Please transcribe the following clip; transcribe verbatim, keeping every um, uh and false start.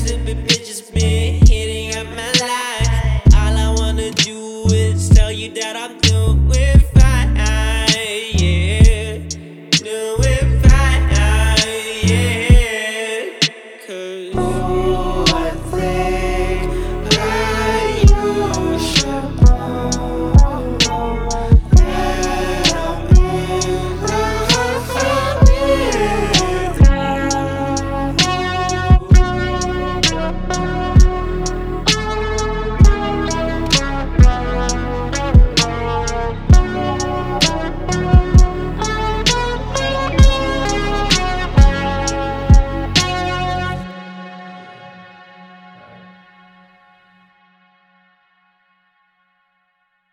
stupid bitches been hitting up my line. All I wanna do is tell you that I'm doing fine, yeah. Doing fine, yeah. 'Cause